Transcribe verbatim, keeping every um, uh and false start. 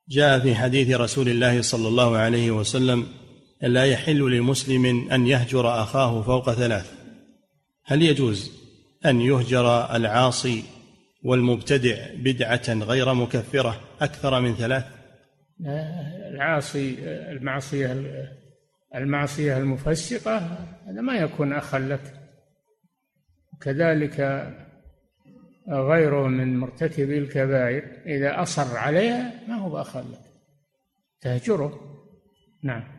جاء في حديث رسول الله صلى الله عليه وسلم: لا يحل لمسلم أن يهجر أخاه فوق ثلاث. هل يجوز أن يهجر العاصي والمبتدع بدعة غير مكفرة أكثر من ثلاث؟ العاصي المعصية المعصية المفسقة هذا ما يكون أخا لك، كذلك غيره من مرتكبي الكبائر إذا أصر عليها ما هو أخا لك، تهجره. نعم.